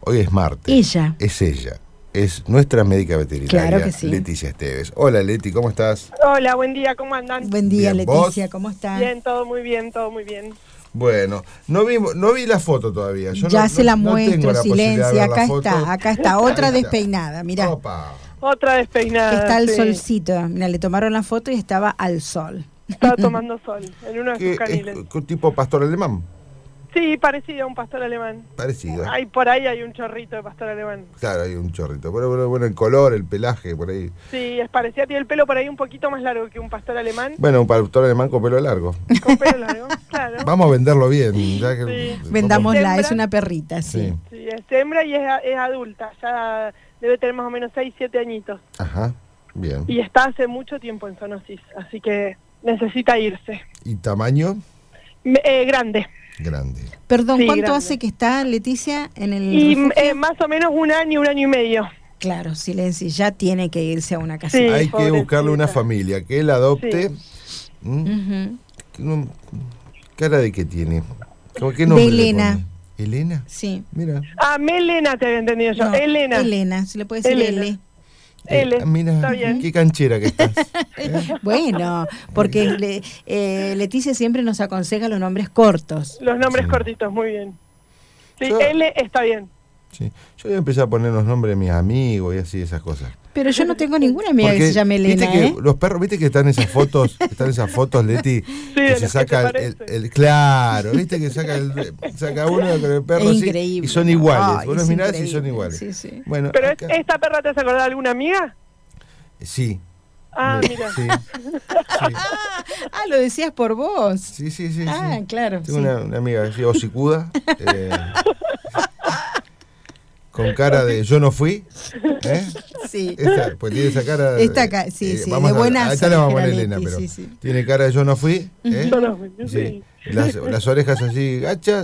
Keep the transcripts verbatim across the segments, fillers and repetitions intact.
Hoy es martes. Ella. Es ella. Es nuestra médica veterinaria, Claro que sí. Leticia Esteves. Hola, Leti, ¿cómo estás? Hola, buen día, ¿cómo andan? Buen día, Bien, Leticia, ¿vos? ¿cómo estás? Bien, todo muy bien, todo muy bien. Bueno, no vi, no vi la foto todavía. Yo ya no, se no, la no muestro, tengo la posibilidad de silencio, ver la acá foto. está, acá está, otra Ahí está. despeinada, mirá. Opa. Otra despeinada. Está al sí. solcito, mira, le tomaron la foto y estaba al sol. Estaba tomando sol en uno de ¿Qué, sus caniles. es co- tipo pastor alemán? Sí, parecido a un pastor alemán. Parecido. Hay, por ahí hay un chorrito de pastor alemán. Claro, hay un chorrito. Bueno, bueno, bueno, el color, el pelaje, por ahí. Sí, es parecido, tiene el pelo por ahí un poquito más largo que un pastor alemán. Bueno, un pastor alemán con pelo largo. Con pelo largo, claro. Vamos a venderlo bien. Ya que, Sí. vamos- Vendámosla, Hembra. es una perrita, sí. Sí. Sí, es hembra y es, es adulta, ya debe tener más o menos seis, siete añitos. Ajá, bien. Y está hace mucho tiempo en zoonosis, así que necesita irse. ¿Y tamaño? Me- eh, grande. Grande. Perdón, Sí, ¿cuánto grande. hace que está Leticia en el Y refugio? eh, más o menos un año, un año y medio. Claro, silencio, ya tiene que irse a una casa. Sí. Hay que pobrecita. buscarle una familia que él adopte. ¿Mm? Ujú. ¿Qué nom- ¿Cara de qué tiene? ¿Cómo qué nombre De le Elena. pone? ¿Elena? Sí. Mira. Ah, Melena te había entendido yo. No, Elena. Elena, se le puede decir Elena. L. L. Eh, mira, Está bien. qué canchera que estás. ¿eh? Bueno, porque le- eh, Leticia siempre nos aconseja los nombres cortos. Los nombres Sí. cortitos, muy bien. Sí, Yo- L está bien. Sí. Yo voy a empezar a poner los nombres de mis amigos y así, esas cosas. Pero yo no tengo ninguna amiga que Porque, se llame Elena, viste que ¿eh? los perros, viste que están esas fotos, están esas fotos, Leti, que de se las que saca te el, parece. el- claro, viste que saca el, saca uno con el perro Es así, increíble. y son iguales. Ay, Vos los es mirás y increíble. son iguales. Sí, sí. Bueno, Pero es- acá- ¿esta perra te hace acordar a alguna amiga? sí. Ah, Me- mira. Sí, sí, Ah, lo decías por vos. sí, sí, sí, Ah, sí. claro. Tengo sí. una, una amiga que se llama Osicuda, eh, con cara de yo no fui, ¿eh? Sí. Esta, pues tiene esa cara. Esta ca- sí, sí, vamos de a- buenazo, Ahí está la vamos a poner dijera Elena, Leti, pero sí, sí. tiene cara de yo no fui, ¿eh? Yo no, yo Sí. sí. Las, las orejas así gachas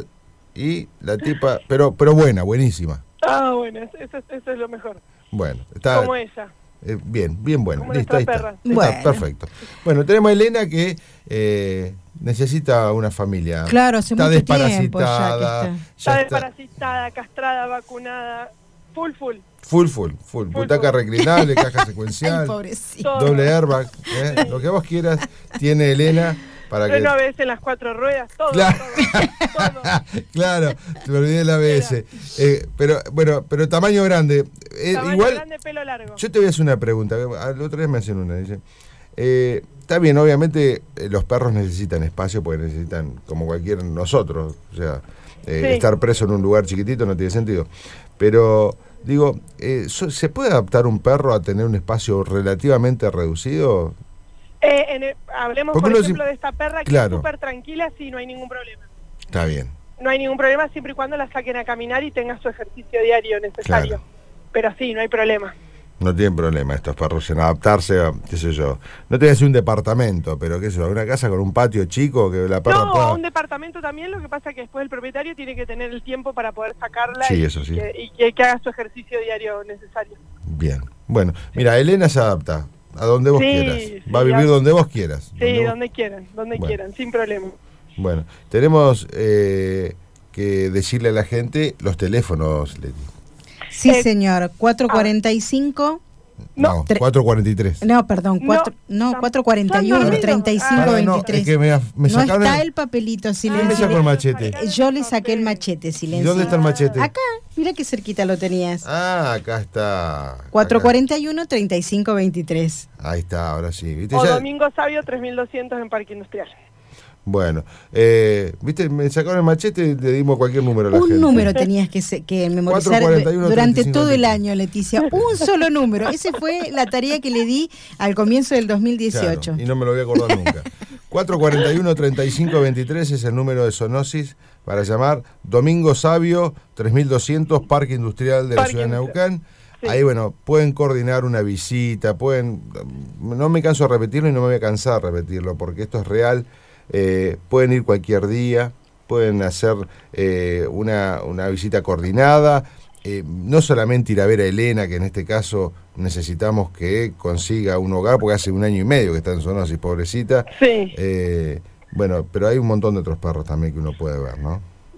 y la tipa, pero pero buena, buenísima. Ah, bueno, eso, eso- eso es lo mejor. Bueno, está Como ella. eh, bien, bien buena. Como Listo, ahí nuestra está. perra. Ahí Bueno. está, perfecto. Bueno, tenemos a Elena que eh, necesita una familia. Claro, hace está mucho tiempo ya que desparasitada, está. ya Está está desparasitada, castrada, vacunada, full, full. full, full, full. Butaca full. reclinable, caja Ay, secuencial, pobrecito. Todo. doble airbag, ¿eh? Lo que vos quieras tiene Elena para que... Freno a veces en las cuatro ruedas, todo, Claro. todo, todo. Claro, te me olvidé el A B S. Eh, pero bueno, pero tamaño grande. Eh, Tamaño igual, grande, pelo largo. yo te voy a hacer una pregunta. Al otro día me hacen una. Dice, eh, está bien, obviamente eh, los perros necesitan espacio porque necesitan, como cualquier nosotros, o sea, eh, Sí. estar preso en un lugar chiquitito no tiene sentido. Pero, digo, eh, so- ¿se puede adaptar un perro a tener un espacio relativamente reducido? Eh, en el- hablemos, Porque por uno ejemplo, si- de esta perra que Claro. es súper tranquila, sí, no hay ningún problema. Está bien. No hay ningún problema siempre y cuando la saquen a caminar y tenga su ejercicio diario necesario. Claro. Pero sí, no hay problema. No tienen problema estos perros en adaptarse a, qué sé yo. No te voy a decir un departamento, pero qué sé yo, una casa con un patio chico que la perra No, pueda... a un departamento también, lo que pasa es que después el propietario tiene que tener el tiempo para poder sacarla Sí, y, eso sí. y que, y que- que haga su ejercicio diario necesario. Bien. Bueno, mira, Elena se adapta a donde vos Sí, quieras. sí, Va a vivir ya- donde vos quieras. Sí, vos- donde quieran, donde Bueno. quieran, sin problema. Bueno, tenemos eh, que decirle a la gente los teléfonos, Leti. Sí, Eh, señor. cuatro cuarenta y cinco. No, tre- cuatro cuarenta y tres. No, perdón, No, cuatro, no, tam- cuatro cuarenta y uno, ¿Están treinta y dormidos? cinco, Pará, no, veintitrés. es que me, me No sacaron está el- el papelito, ¿Quién me silencio. sacó el machete? Eh, Yo le saqué el machete, ¿Y silencio. dónde está el machete? Acá, mira qué cerquita lo tenías. Ah, acá está. cuatro Acá. cuarenta y uno, treinta y cinco, veintitrés. Ahí está, ahora sí. ¿Viste? O Ya- Domingo Sabio tres mil doscientos en Parque Industrial. Bueno, eh, viste, me sacaron el machete y le dimos cualquier número a la Un gente. número tenías que, se- que memorizar cuatro cuarenta y uno, durante treinta y cinco, todo el veintitrés. año, Leticia. Un solo número. Esa fue la tarea que le di al comienzo del dos mil dieciocho. Claro, y no me lo voy a acordar nunca. cuatro cuarenta y uno, treinta y cinco, veintitrés es el número de Zoonosis para llamar. Domingo Sabio, tres mil doscientos, Parque Industrial de la Parque Ciudad de Industrial. Neuquén. Sí. Ahí, bueno, pueden coordinar una visita, pueden... No me canso de repetirlo y no me voy a cansar de repetirlo, porque esto es real. Eh, pueden ir cualquier día, pueden hacer eh, una, una visita coordinada, eh, no solamente ir a ver a Elena, que en este caso necesitamos que consiga un hogar, porque hace un año y medio que está en zoonosis, pobrecita. Sí. Eh, bueno, pero hay un montón de otros perros también que uno puede ver, ¿no?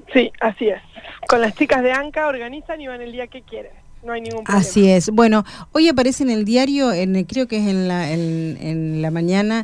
Sí, así es. Con las chicas de ANCA organizan y van el día que quieren. No hay ningún problema. Así es. Bueno, hoy aparece en el diario, en, creo que es en la, en, en la mañana,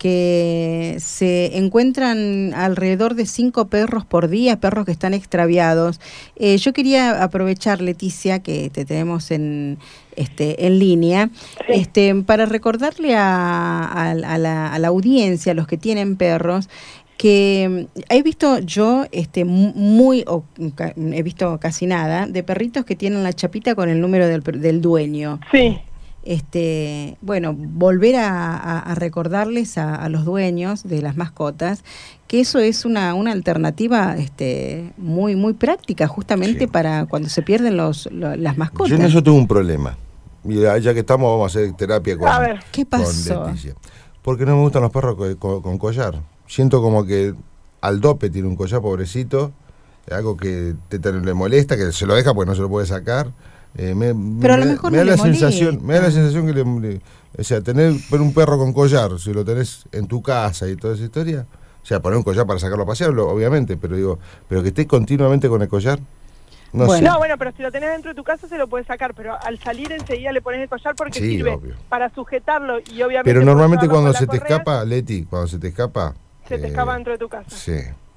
que se encuentran alrededor de cinco perros por día, perros que están extraviados. Eh, yo quería aprovechar, Leticia, que te tenemos en este en línea, sí. este para recordarle a, a, a, la, a la audiencia, a los que tienen perros, que he visto yo este muy o, he visto casi nada de perritos que tienen la chapita con el número del, del dueño. Sí. Este, bueno, volver a, a, a recordarles a, a los dueños de las mascotas que eso es una, una alternativa este, muy muy práctica justamente sí. para cuando se pierden los, los las mascotas. Yo en eso tengo un problema. Mira, ya que estamos vamos a hacer terapia con, a ver, ¿qué pasó? Con Leticia. Porque no me gustan los perros con, con, con collar. Siento como que al dope tiene un collar, pobrecito, algo que te, te le molesta, que se lo deja porque no se lo puede sacar. Eh, me, Pero a lo me, mejor me no da le la sensación, me da la sensación que le, le, o sea, tener un perro con collar, si lo tenés en tu casa y toda esa historia, o sea, poner un collar para sacarlo a pasear, obviamente, pero digo, pero que esté continuamente con el collar. No, bueno. sé. no, bueno, pero si lo tenés dentro de tu casa se lo puedes sacar, pero al salir enseguida le pones el collar porque sí, sirve obvio. para sujetarlo y obviamente... Pero normalmente cuando se te correa, escapa, Leti, cuando se te escapa... Se te eh, escapa dentro de tu casa. Sí,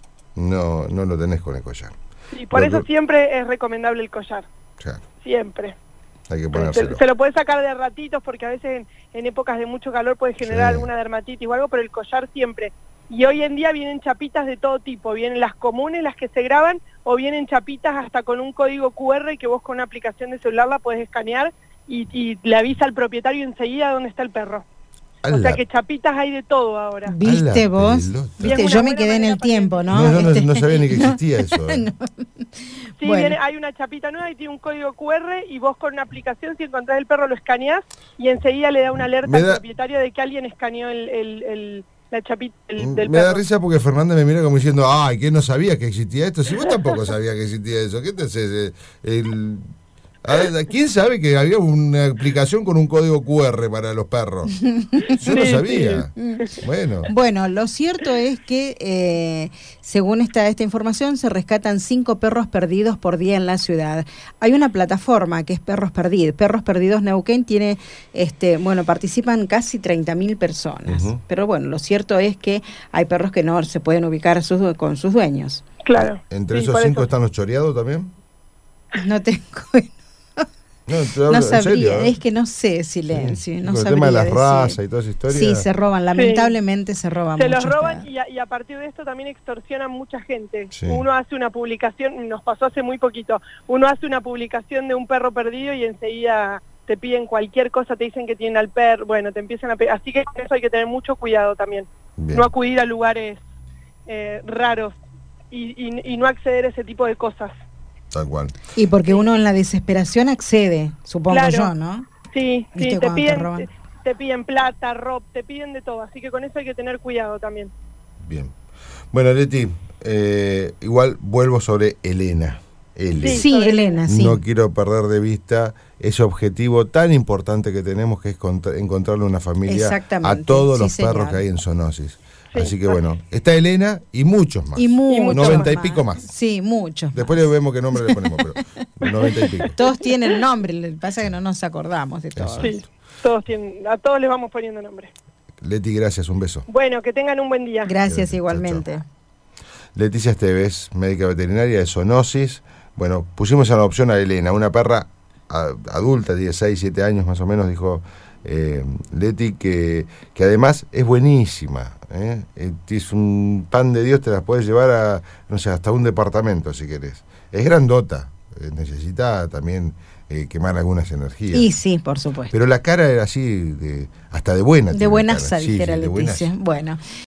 no, no lo tenés con el collar. Y por Pero, eso siempre es recomendable el collar. Claro. Siempre. Hay que ponérselo. Se, se lo puedes sacar de ratitos porque a veces en, en épocas de mucho calor puede generar sí. alguna dermatitis o algo, pero el collar siempre. Y hoy en día vienen chapitas de todo tipo, vienen las comunes, las que se graban, o vienen chapitas hasta con un código cu erre que vos con una aplicación de celular la podés escanear y, y le avisa al propietario enseguida dónde está el perro. O sea que chapitas hay de todo ahora. ¿Viste vos? ¿Viste? Yo me quedé en el tiempo, ¿no? No, no, no, este... no sabía ni que existía eso. ¿eh? no. Sí, bueno. viene, hay una chapita nueva y tiene un código cu erre y vos con una aplicación, si encontrás el perro, lo escaneás y enseguida le da una alerta da... al propietario de que alguien escaneó el, el, el, la chapita el, del me perro. Da risa porque Fernanda me mira como diciendo, ay, ¿qué no sabía que existía esto? Si vos tampoco sabías que existía eso, ¿qué te haces? El... ¿Quién sabe que había una aplicación con un código cu erre para los perros? Yo no sabía. Bueno. Bueno, lo cierto es que, eh, según esta, esta información, se rescatan cinco perros perdidos por día en la ciudad. Hay una plataforma que es Perros Perdidos. Perros Perdidos Neuquén tiene, este, bueno, participan casi treinta mil personas. Uh-huh. Pero bueno, lo cierto es que hay perros que no se pueden ubicar sus, con sus dueños. Claro. ¿Entre sí, esos cinco eso... están los choreados también? No tengo... No, hablo, no sabría, serio, ¿eh? Es que no sé, silencio, sí. no Con sabría el tema de las decir. razas y toda esa historia. Sí, se roban, lamentablemente sí. se roban. Se los roban y a, y a partir de esto también extorsionan mucha gente. Sí. Uno hace una publicación, nos pasó hace muy poquito, uno hace una publicación de un perro perdido y enseguida te piden cualquier cosa, te dicen que tienen al perro, bueno, te empiezan a pedir. Así que con eso hay que tener mucho cuidado también. Bien. No acudir a lugares eh, raros y, y, y no acceder a ese tipo de cosas. Tal cual. Y porque uno en la desesperación accede, supongo claro. yo, ¿no? Sí, sí, te piden, te, te piden plata, ropa, te piden de todo, así que con eso hay que tener cuidado también. Bien. Bueno, Leti, eh, igual vuelvo sobre Elena. L. Sí, sí Elena, sí. No quiero perder de vista ese objetivo tan importante que tenemos, que es encontrarle una familia a todos sí, los señor. perros que hay en zoonosis. Sí, así que bueno, está Elena y muchos más. Y muchos noventa y más. pico más. Sí, muchos. Después más. le vemos qué nombre le ponemos, pero noventa y pico. Todos tienen nombre, lo que pasa es que no nos acordamos de todos. Sí, todos tienen, a todos les vamos poniendo nombre. Leti, gracias, un beso. Bueno, que tengan un buen día. Gracias, gracias igualmente. Chao, chao. Leticia Esteves, médica veterinaria de zoonosis. Bueno, pusimos a la opción a Elena, una perra adulta, dieciséis, siete años más o menos, dijo eh, Leti, que, que además es buenísima. ¿eh? Es un pan de Dios, te las puedes llevar a, no sé, hasta un departamento si querés. Es grandota, eh, necesita también eh, quemar algunas energías. Y sí, por supuesto. Pero la cara era así, de, hasta de buena. De buenaza, dijera sí, sí, Leticia. Bueno.